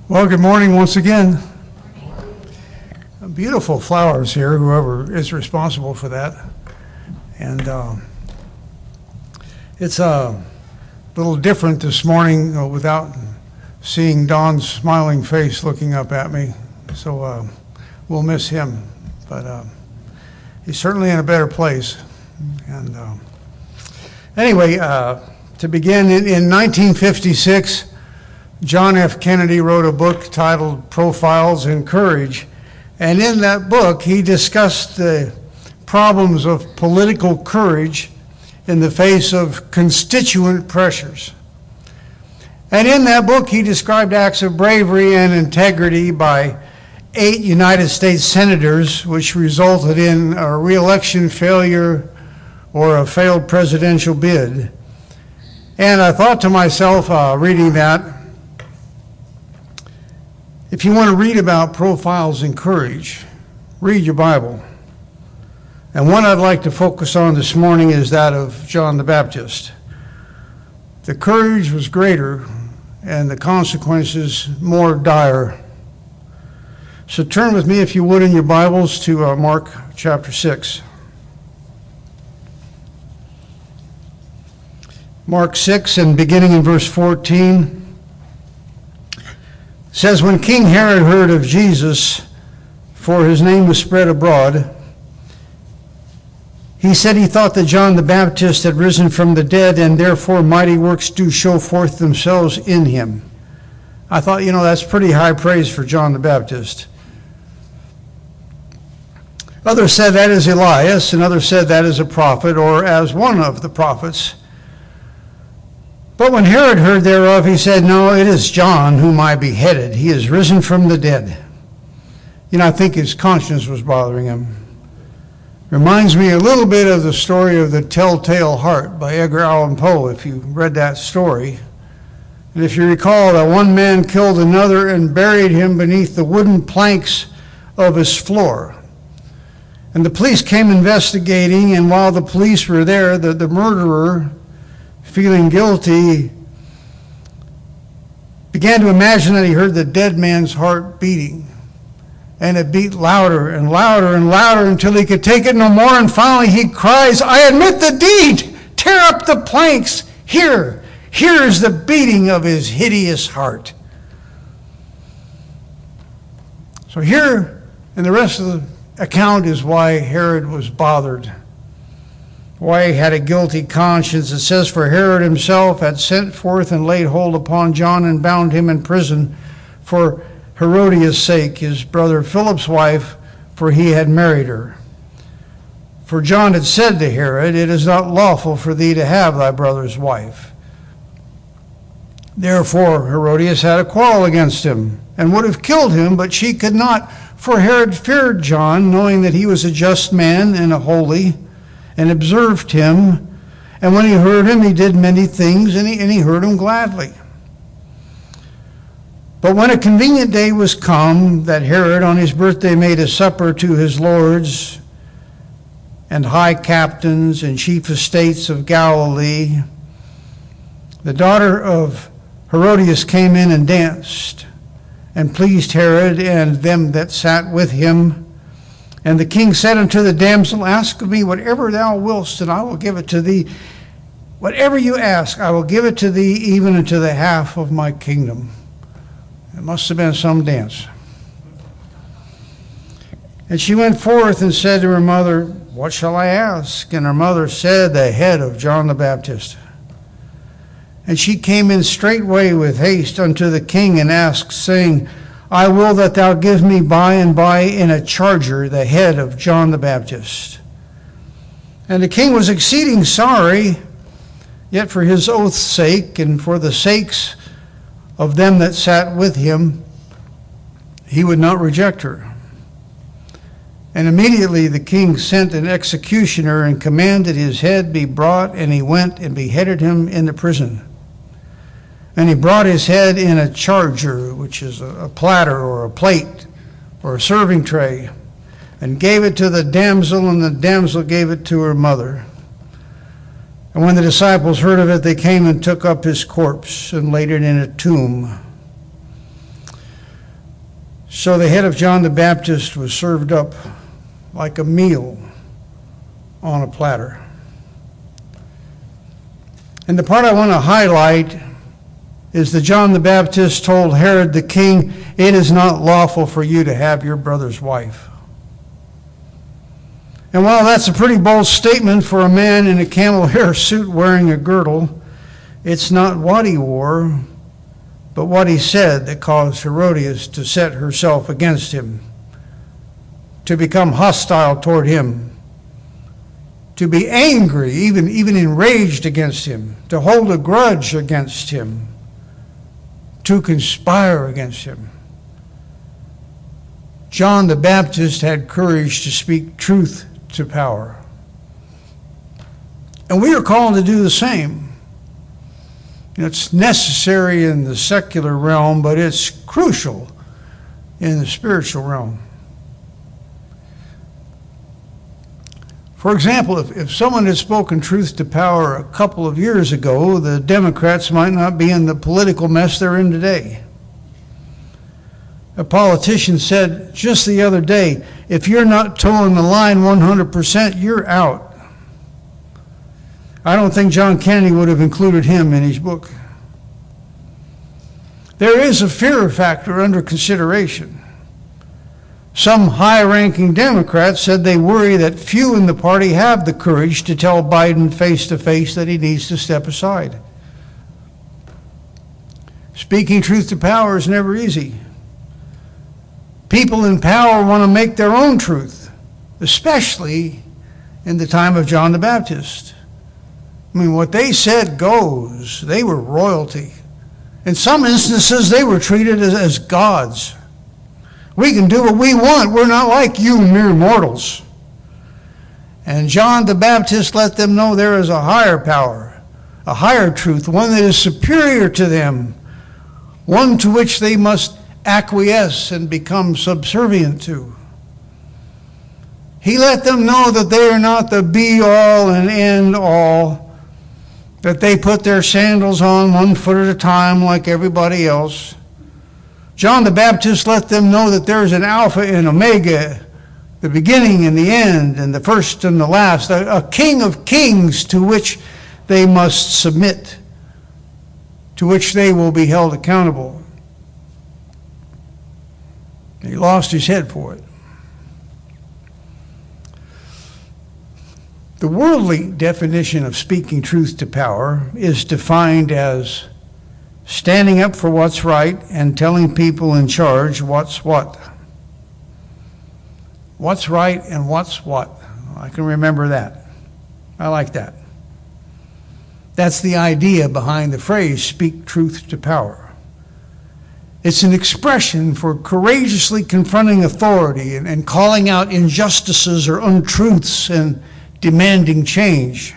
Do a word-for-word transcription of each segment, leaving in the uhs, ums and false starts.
Well, good morning once again. Beautiful flowers here, whoever is responsible for that. And uh, it's a little different this morning uh, without seeing Don's smiling face looking up at me. So uh, we'll miss him. But uh, he's certainly in a better place. And uh, anyway, uh, to begin, in, in nineteen fifty-six, John F. Kennedy wrote a book titled Profiles in Courage, and in that book he discussed the problems of political courage in the face of constituent pressures. And in that book he described acts of bravery and integrity by eight United States senators, which resulted in a re-election failure or a failed presidential bid. And I thought to myself, uh, reading that, if you want to read about profiles in courage, read your Bible. And one I'd like to focus on this morning is that of John the Baptist. The courage was greater and the consequences more dire. So turn with me, if you would, in your Bibles to uh, Mark chapter six. Mark six, and beginning in verse fourteen. Says, when King Herod heard of Jesus, for his name was spread abroad, he said he thought that John the Baptist had risen from the dead, and therefore mighty works do show forth themselves in him. I thought, you know, that's pretty high praise for John the Baptist. Others said that is Elias, and others said that is a prophet, or as one of the prophets. But when Herod heard thereof, he said, no, it is John whom I beheaded. He is risen from the dead. You know, I think his conscience was bothering him. Reminds me a little bit of the story of the Telltale Heart by Edgar Allan Poe, if you read that story. And if you recall, that one man killed another and buried him beneath the wooden planks of his floor. And the police came investigating, and while the police were there, the, the murderer, feeling guilty, began to imagine that he heard the dead man's heart beating. And it beat louder and louder and louder until he could take it no more. And finally he cries, I admit the deed. Tear up the planks. Here, here is the beating of his hideous heart. So here, and the rest of the account is why Herod was bothered. Why he had a guilty conscience. It says, for Herod himself had sent forth and laid hold upon John and bound him in prison for Herodias' sake, his brother Philip's wife, for he had married her. For John had said to Herod, it is not lawful for thee to have thy brother's wife. Therefore Herodias had a quarrel against him, and would have killed him, but she could not, for Herod feared John, knowing that he was a just man and a holy, and observed him. And when he heard him, he did many things, and he, and he heard him gladly. But when a convenient day was come, that Herod on his birthday made a supper to his lords and high captains and chief estates of Galilee, the daughter of Herodias came in and danced, and pleased Herod and them that sat with him. And the king said unto the damsel, ask of me whatever thou wilt, and I will give it to thee. Whatever you ask, I will give it to thee, even unto the half of my kingdom. It must have been some dance. And she went forth and said to her mother, what shall I ask? And her mother said, the head of John the Baptist. And she came in straightway with haste unto the king and asked, saying, I will that thou give me by and by in a charger the head of John the Baptist. And the king was exceeding sorry, yet for his oath's sake, and for the sakes of them that sat with him, he would not reject her. And immediately the king sent an executioner and commanded his head be brought, and he went and beheaded him in the prison. And he brought his head in a charger, which is a platter or a plate or a serving tray, and gave it to the damsel, and the damsel gave it to her mother. And when the disciples heard of it, they came and took up his corpse and laid it in a tomb. So the head of John the Baptist was served up like a meal on a platter. And the part I want to highlight is that John the Baptist told Herod the king, "It is not lawful for you to have your brother's wife." And while that's a pretty bold statement for a man in a camel hair suit wearing a girdle, it's not what he wore, but what he said that caused Herodias to set herself against him, to become hostile toward him, to be angry, even, even enraged against him, to hold a grudge against him, to conspire against him. John the Baptist had courage to speak truth to power. And we are called to do the same. It's necessary in the secular realm, but it's crucial in the spiritual realm. For example, if, if someone had spoken truth to power a couple of years ago, the Democrats might not be in the political mess they're in today. A politician said just the other day, if you're not towing the line one hundred percent, you're out. I don't think John Kennedy would have included him in his book. There is a fear factor under consideration. Some high-ranking Democrats said they worry that few in the party have the courage to tell Biden face-to-face that he needs to step aside. Speaking truth to power is never easy. People in power want to make their own truth, especially in the time of John the Baptist. I mean, what they said goes. They were royalty. In some instances, they were treated as, as gods. We can do what we want. We're not like you mere mortals. And John the Baptist let them know there is a higher power, a higher truth, one that is superior to them, one to which they must acquiesce and become subservient to. He let them know that they are not the be-all and end-all, that they put their sandals on one foot at a time like everybody else. John the Baptist let them know that there is an Alpha and Omega, the beginning and the end, and the first and the last, a, a King of kings to which they must submit, to which they will be held accountable. He lost his head for it. The worldly definition of speaking truth to power is defined as standing up for what's right and telling people in charge what's what. What's right and what's what. I can remember that. I like that. That's the idea behind the phrase, speak truth to power. It's an expression for courageously confronting authority and, and calling out injustices or untruths and demanding change.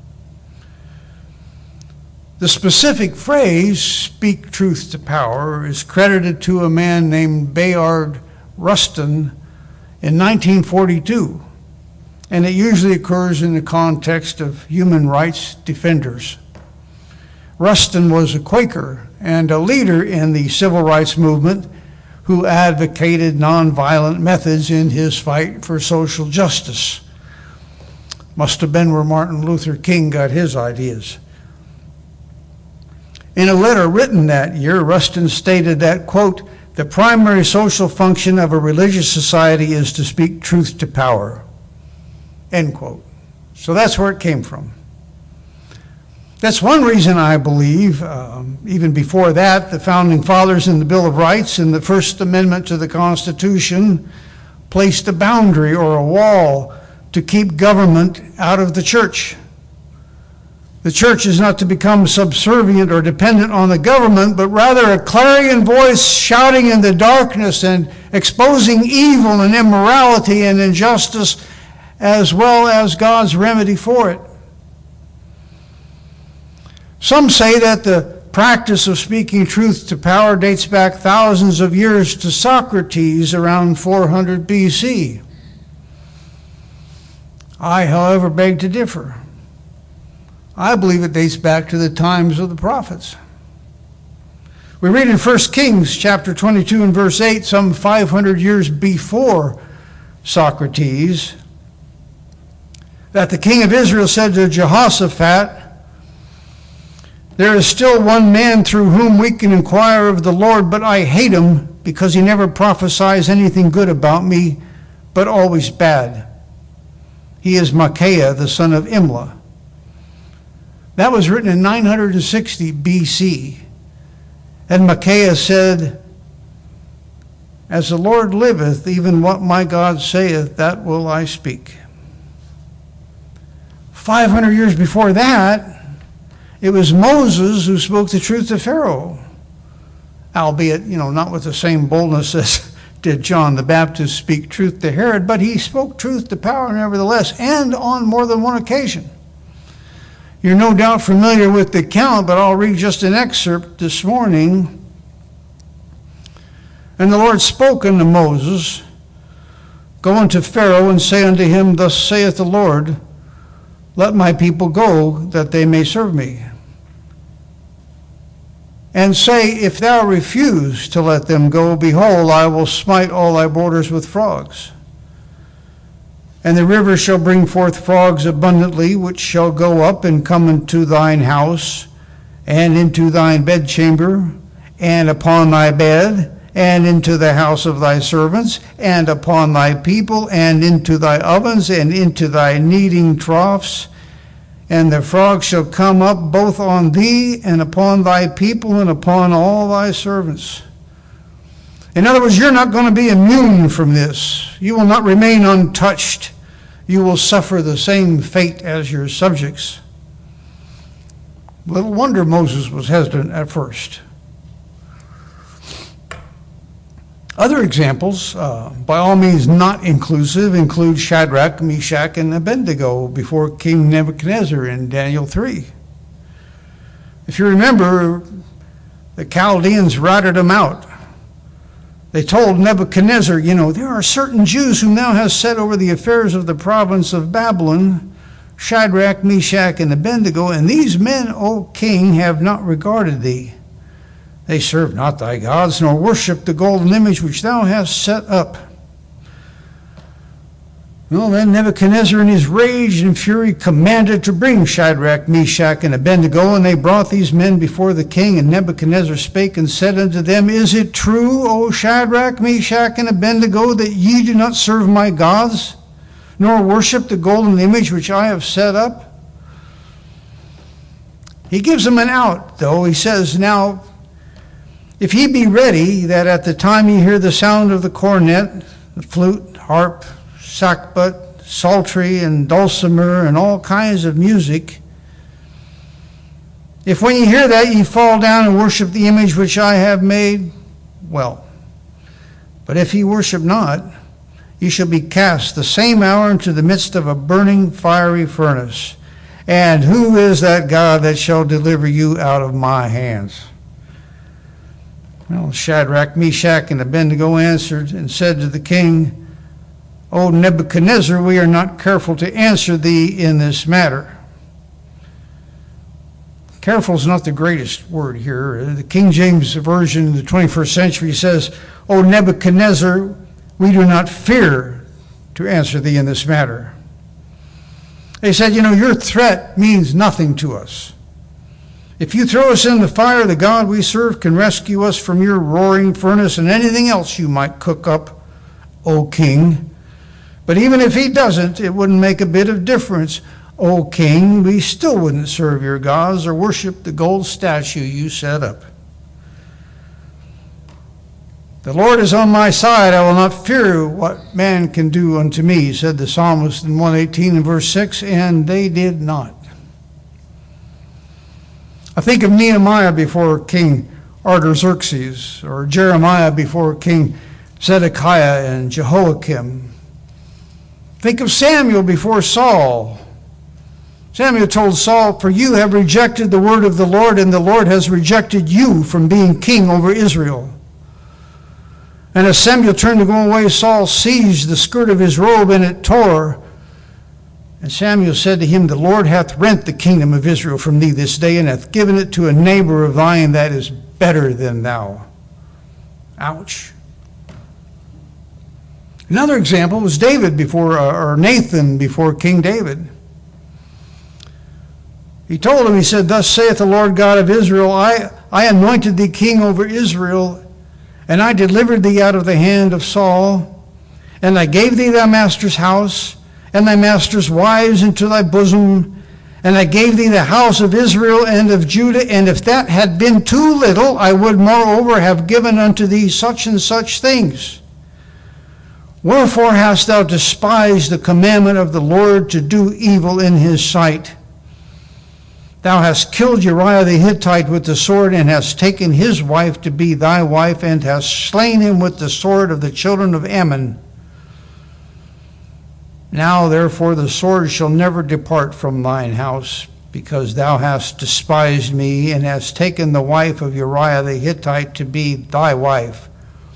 The specific phrase, speak truth to power, is credited to a man named Bayard Rustin in nineteen forty-two, and it usually occurs in the context of human rights defenders. Rustin was a Quaker and a leader in the civil rights movement who advocated nonviolent methods in his fight for social justice. Must have been where Martin Luther King got his ideas. In a letter written that year, Rustin stated that, quote, the primary social function of a religious society is to speak truth to power, end quote. So that's where it came from. That's one reason I believe, um, even before that, the Founding Fathers in the Bill of Rights and the First Amendment to the Constitution placed a boundary or a wall to keep government out of the church. The church is not to become subservient or dependent on the government, but rather a clarion voice shouting in the darkness and exposing evil and immorality and injustice, as well as God's remedy for it. Some say that the practice of speaking truth to power dates back thousands of years to Socrates around four hundred B C. I, however, beg to differ. I believe it dates back to the times of the prophets. We read in First Kings chapter twenty-two and verse eight, some five hundred years before Socrates, that the king of Israel said to Jehoshaphat, "There is still one man through whom we can inquire of the Lord, but I hate him because he never prophesies anything good about me, but always bad. He is Micaiah, the son of Imlah." That was written in nine hundred sixty B C. And Micaiah said, "As the Lord liveth, even what my God saith, that will I speak." five hundred years before that, it was Moses who spoke the truth to Pharaoh, albeit, you know, not with the same boldness as did John the Baptist speak truth to Herod, but he spoke truth to power nevertheless, and on more than one occasion. You're no doubt familiar with the account, but I'll read just an excerpt this morning. "And the Lord spoke unto Moses, Go unto Pharaoh, and say unto him, Thus saith the Lord, Let my people go, that they may serve me. And say, If thou refuse to let them go, behold, I will smite all thy borders with frogs. And the river shall bring forth frogs abundantly, which shall go up and come into thine house, and into thine bedchamber, and upon thy bed, and into the house of thy servants, and upon thy people, and into thy ovens, and into thy kneading troughs. And the frogs shall come up both on thee, and upon thy people, and upon all thy servants." In other words, you're not going to be immune from this. You will not remain untouched. You will suffer the same fate as your subjects. Little wonder Moses was hesitant at first. Other examples, uh, by all means not inclusive, include Shadrach, Meshach, and Abednego before King Nebuchadnezzar in Daniel three. If you remember, the Chaldeans routed them out. They told Nebuchadnezzar, you know, there are certain Jews whom thou hast set over the affairs of the province of Babylon, Shadrach, Meshach, and Abednego, and these men, O king, have not regarded thee. They serve not thy gods, nor worship the golden image which thou hast set up. Well, then Nebuchadnezzar in his rage and fury commanded to bring Shadrach, Meshach, and Abednego, and they brought these men before the king. And Nebuchadnezzar spake and said unto them, Is it true, O Shadrach, Meshach, and Abednego, that ye do not serve my gods, nor worship the golden image which I have set up? He gives them an out, though. He says, Now, if ye be ready, that at the time ye hear the sound of the cornet, the flute, harp, sackbut, psaltery, and dulcimer, and all kinds of music, if when ye hear that ye fall down and worship the image which I have made, well. But if ye worship not, ye shall be cast the same hour into the midst of a burning fiery furnace. And who is that God that shall deliver you out of my hands? Well, Shadrach, Meshach, and Abednego answered and said to the king, O Nebuchadnezzar, we are not careful to answer thee in this matter. Careful is not the greatest word here. The King James Version of the twenty-first century says, O Nebuchadnezzar, we do not fear to answer thee in this matter. They said, you know, your threat means nothing to us. If you throw us in the fire, the God we serve can rescue us from your roaring furnace and anything else you might cook up, O king. But even if he doesn't, it wouldn't make a bit of difference, O king. We still wouldn't serve your gods or worship the gold statue you set up. The Lord is on my side. I will not fear what man can do unto me, said the psalmist in one eighteen and verse six, and they did not. I think of Nehemiah before King Artaxerxes, or Jeremiah before King Zedekiah and Jehoiakim. Think of Samuel before Saul. Samuel told Saul, for you have rejected the word of the Lord, and the Lord has rejected you from being king over Israel. And as Samuel turned to go away, Saul seized the skirt of his robe, and it tore. And Samuel said to him, the Lord hath rent the kingdom of Israel from thee this day, and hath given it to a neighbor of thine that is better than thou. Ouch. Another example was David before, uh, or Nathan before King David. He told him, he said, "Thus saith the Lord God of Israel, I, I anointed thee king over Israel, and I delivered thee out of the hand of Saul, and I gave thee thy master's house, and thy master's wives into thy bosom, and I gave thee the house of Israel and of Judah, and if that had been too little, I would moreover have given unto thee such and such things. Wherefore hast thou despised the commandment of the Lord to do evil in his sight? Thou hast killed Uriah the Hittite with the sword, and hast taken his wife to be thy wife, and hast slain him with the sword of the children of Ammon. Now therefore the sword shall never depart from thine house, because thou hast despised me, and hast taken the wife of Uriah the Hittite to be thy wife."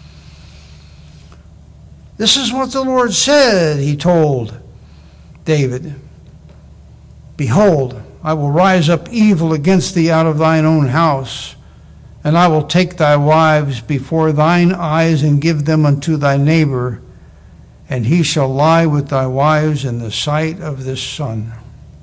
This is what the Lord said, he told David. "Behold, I will rise up evil against thee out of thine own house, and I will take thy wives before thine eyes and give them unto thy neighbor, and he shall lie with thy wives in the sight of this sun."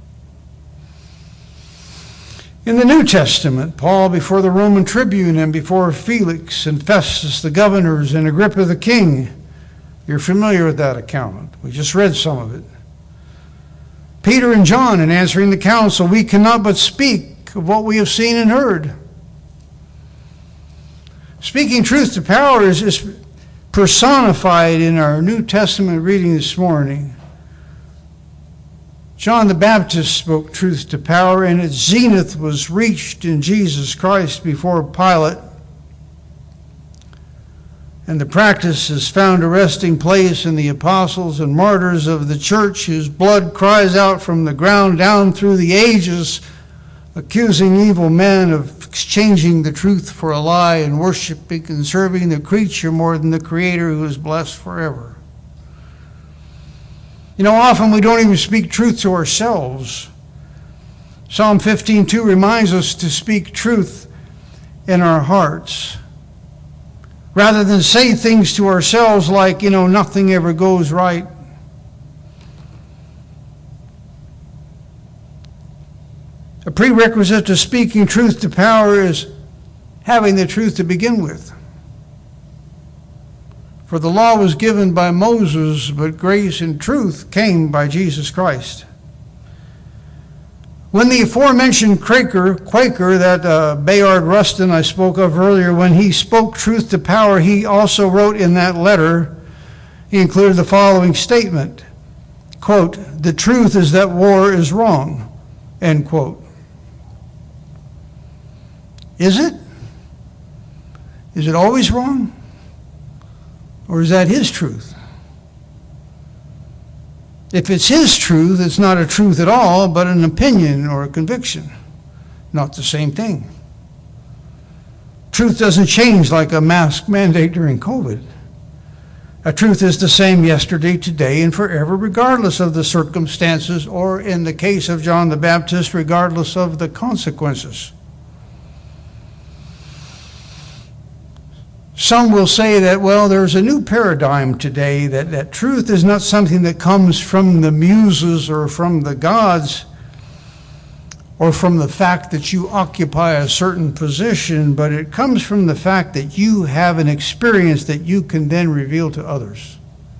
In the New Testament, Paul before the Roman tribune and before Felix and Festus the governors and Agrippa the king. You're familiar with that account. We just read some of it. Peter and John in answering the council, "We cannot but speak of what we have seen and heard." Speaking truth to power is, is personified in our New Testament reading this morning. John the Baptist spoke truth to power, and its zenith was reached in Jesus Christ before Pilate. And the practice has found a resting place in the apostles and martyrs of the church, whose blood cries out from the ground down through the ages, accusing evil men of exchanging the truth for a lie and worshiping and serving the creature more than the Creator, who is blessed forever. You know, often we don't even speak truth to ourselves. Psalm fifteen two reminds us to speak truth in our hearts, rather than say things to ourselves like, you know, nothing ever goes right. A prerequisite to speaking truth to power is having the truth to begin with. For the law was given by Moses, but grace and truth came by Jesus Christ. When the aforementioned Quaker, Quaker that uh, Bayard Rustin I spoke of earlier, when he spoke truth to power, he also wrote in that letter, he included the following statement, quote, "The truth is that war is wrong," end quote. Is it? Is it always wrong? Or is that his truth? If it's his truth, it's not a truth at all, but an opinion or a conviction. Not the same thing. Truth doesn't change like a mask mandate during COVID. A truth is the same yesterday, today, and forever, regardless of the circumstances, or in the case of John the Baptist, regardless of the consequences. Some will say that, well, there's a new paradigm today, that, that truth is not something that comes from the muses or from the gods or from the fact that you occupy a certain position, but it comes from the fact that you have an experience that you can then reveal to others.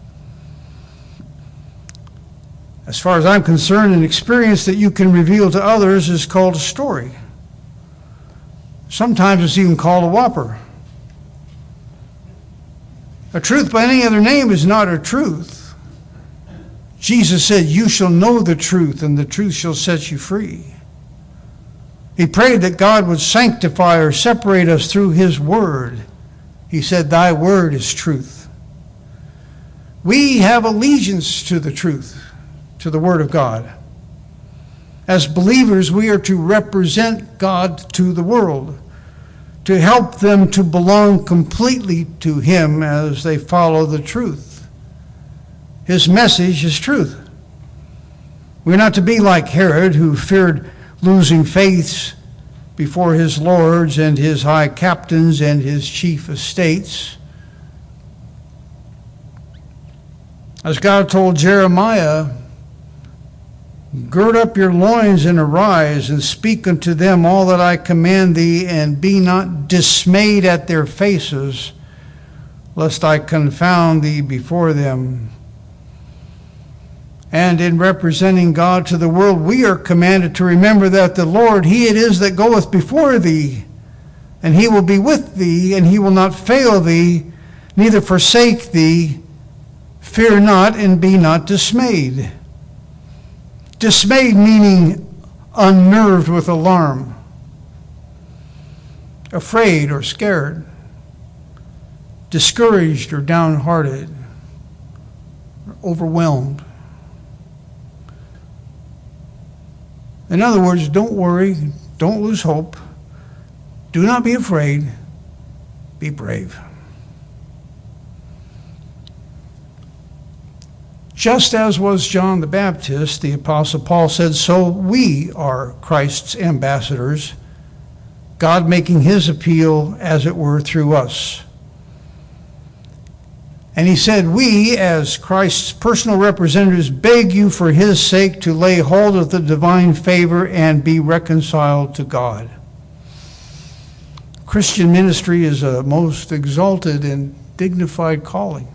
As far as I'm concerned, an experience that you can reveal to others is called a story. Sometimes it's even called a whopper. A truth by any other name is not a truth. Jesus said, "You shall know the truth, and the truth shall set you free." He prayed that God would sanctify or separate us through his word. He said, "Thy word is truth." We have allegiance to the truth, to the word of God. As believers, we are to represent God to the world, to help them to belong completely to him as they follow the truth. His message is truth. We're not to be like Herod, who feared losing faiths before his lords and his high captains and his chief estates. As God told Jeremiah, gird up your loins and arise, and speak unto them all that I command thee, and be not dismayed at their faces, lest I confound thee before them. And in representing God to the world, we are commanded to remember that the Lord, he it is that goeth before thee, and he will be with thee, and he will not fail thee, neither forsake thee. Fear not, and be not dismayed. Dismayed meaning unnerved with alarm, afraid or scared, discouraged or downhearted, overwhelmed. In other words, don't worry, don't lose hope, do not be afraid, be brave. Just as was John the Baptist, the Apostle Paul said, so we are Christ's ambassadors, God making his appeal, as it were, through us. And he said, we, as Christ's personal representatives, beg you for his sake to lay hold of the divine favor and be reconciled to God. Christian ministry is a most exalted and dignified calling.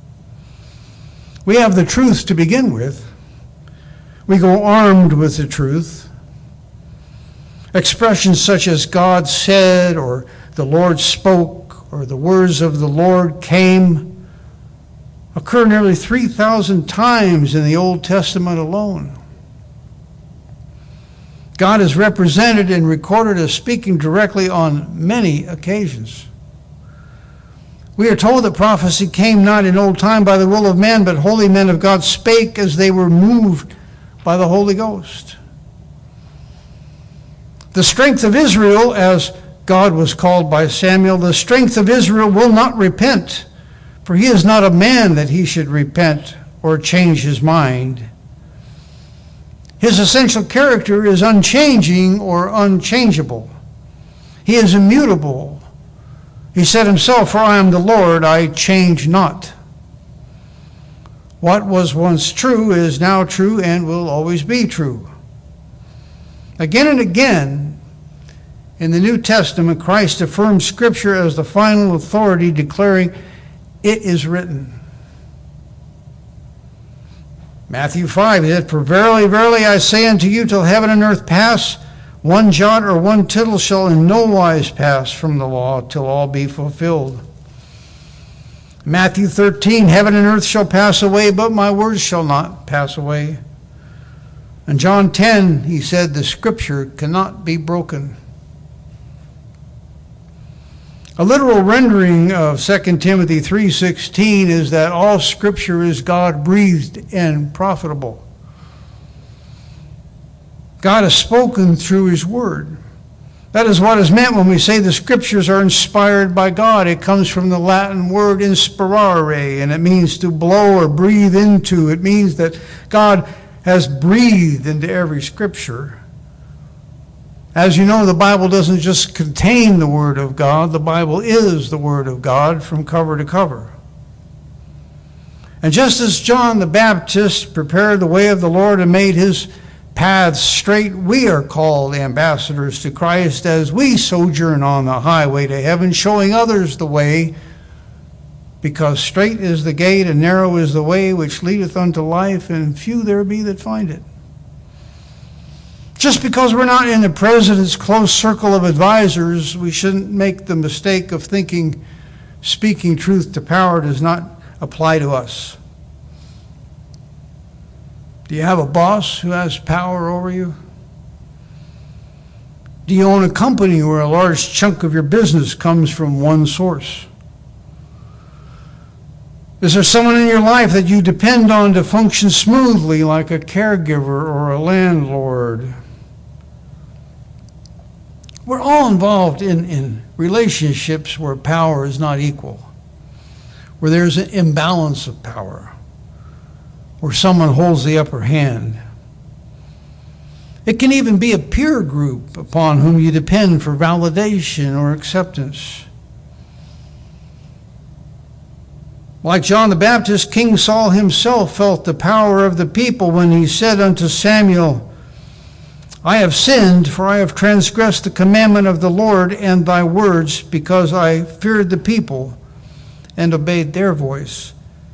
We have the truth to begin with. We go armed with the truth. Expressions such as God said, or the Lord spoke, or the words of the Lord came occur nearly three thousand times in the Old Testament alone. God is represented and recorded as speaking directly on many occasions. We are told that prophecy came not in old time by the will of man, but holy men of God spake as they were moved by the Holy Ghost. The strength of Israel, as God was called by Samuel, the strength of Israel will not repent, for he is not a man that he should repent or change his mind. His essential character is unchanging or unchangeable. He is immutable. He said himself, for I am the Lord, I change not. What was once true is now true and will always be true. Again and again, in the New Testament, Christ affirms Scripture as the final authority, declaring, it is written. Matthew five, he said, for verily, verily, I say unto you, till heaven and earth pass, one jot or one tittle shall in no wise pass from the law till all be fulfilled. Matthew thirteen, heaven and earth shall pass away, but my words shall not pass away. And John ten, he said, the scripture cannot be broken. A literal rendering of Second Timothy three sixteen is that all scripture is God-breathed and profitable. God has spoken through his word. That is what is meant when we say the scriptures are inspired by God. It comes from the Latin word inspirare, and it means to blow or breathe into. It means that God has breathed into every scripture. As you know, the Bible doesn't just contain the word of God. The Bible is the word of God from cover to cover. And just as John the Baptist prepared the way of the Lord and made his paths straight, we are called ambassadors to Christ as we sojourn on the highway to heaven, showing others the way, because straight is the gate and narrow is the way which leadeth unto life, and few there be that find it. Just because we're not in the president's close circle of advisors, we shouldn't make the mistake of thinking speaking truth to power does not apply to us. Do you have a boss who has power over you? Do you own a company where a large chunk of your business comes from one source? Is there someone in your life that you depend on to function smoothly, like a caregiver or a landlord? We're all involved in, in relationships where power is not equal, where there's an imbalance of power, where someone holds the upper hand. It can even be a peer group upon whom you depend for validation or acceptance. Like John the Baptist, King Saul himself felt the power of the people when he said unto Samuel, I have sinned, for I have transgressed the commandment of the Lord and thy words, because I feared the people and obeyed their voice.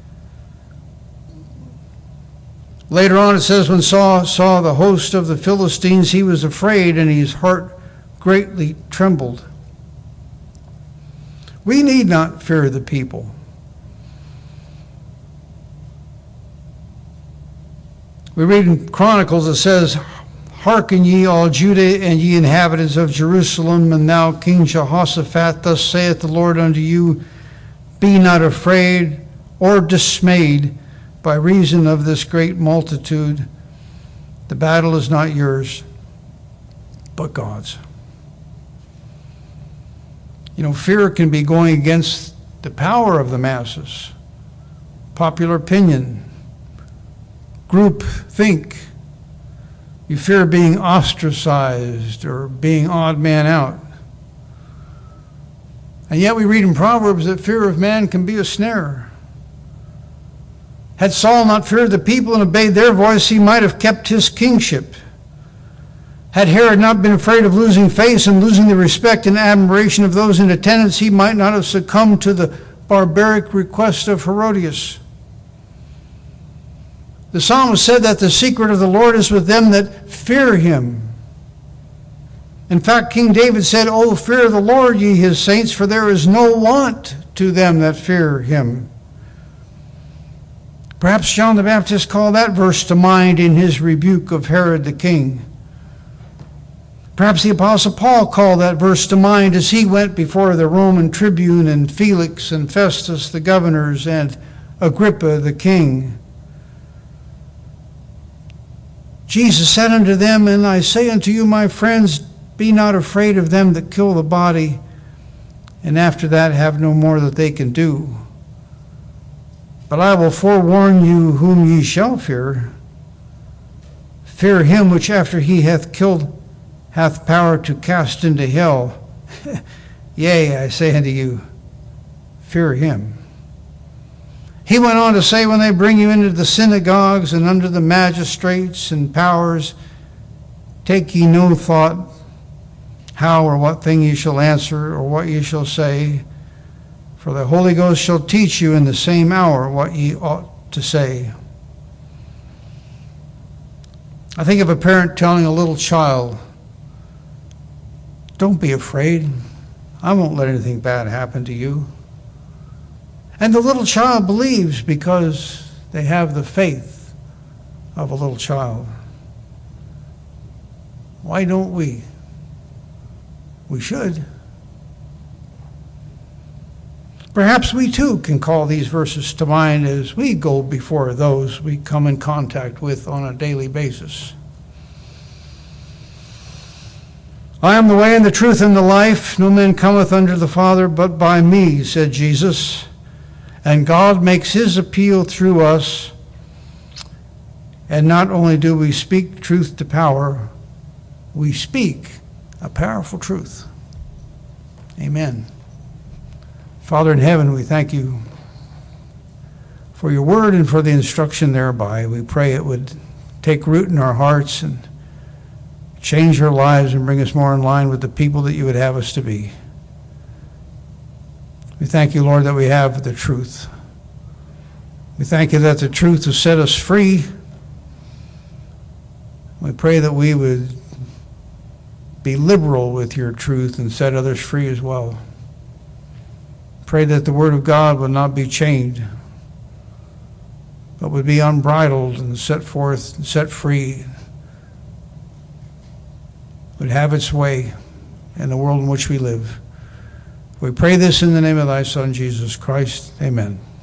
Later on it says, when Saul saw the host of the Philistines, he was afraid, and his heart greatly trembled. We need not fear the people. We read in Chronicles, it says, Hearken ye all Judah, and ye inhabitants of Jerusalem, and thou King Jehoshaphat, thus saith the Lord unto you, Be not afraid or dismayed by reason of this great multitude. The battle is not yours, but God's. You know, fear can be going against the power of the masses, popular opinion, group think. You fear being ostracized or being odd man out. And yet we read in Proverbs that fear of man can be a snare. Had Saul not feared the people and obeyed their voice, he might have kept his kingship. Had Herod not been afraid of losing face and losing the respect and admiration of those in attendance, he might not have succumbed to the barbaric request of Herodias. The psalmist said that the secret of the Lord is with them that fear him. In fact, King David said, O fear the Lord, ye his saints, for there is no want to them that fear him. Perhaps John the Baptist called that verse to mind in his rebuke of Herod the king. Perhaps the Apostle Paul called that verse to mind as he went before the Roman tribune and Felix and Festus the governors and Agrippa the king. Jesus said unto them, And I say unto you, my friends, be not afraid of them that kill the body, and after that have no more that they can do. But I will forewarn you whom ye shall fear. Fear him which after he hath killed hath power to cast into hell. Yea, I say unto you, fear him. He went on to say, when they bring you into the synagogues and under the magistrates and powers, take ye no thought how or what thing ye shall answer or what ye shall say, for the Holy Ghost shall teach you in the same hour what ye ought to say. I think of a parent telling a little child, don't be afraid. I won't let anything bad happen to you. And the little child believes because they have the faith of a little child. Why don't we? We should. Perhaps we too can call these verses to mind as we go before those we come in contact with on a daily basis. I am the way and the truth and the life. No man cometh unto the Father but by me, said Jesus. And God makes his appeal through us. And not only do we speak truth to power, we speak a powerful truth. Amen. Father in heaven, we thank you for your word and for the instruction thereby. We pray it would take root in our hearts and change our lives and bring us more in line with the people that you would have us to be. We thank you, Lord, that we have the truth. We thank you that the truth has set us free. We pray that we would be liberal with your truth and set others free as well. Pray that the word of God would not be chained, but would be unbridled and set forth and set free, would have its way in the world in which we live. We pray this in the name of thy Son, Jesus Christ. Amen.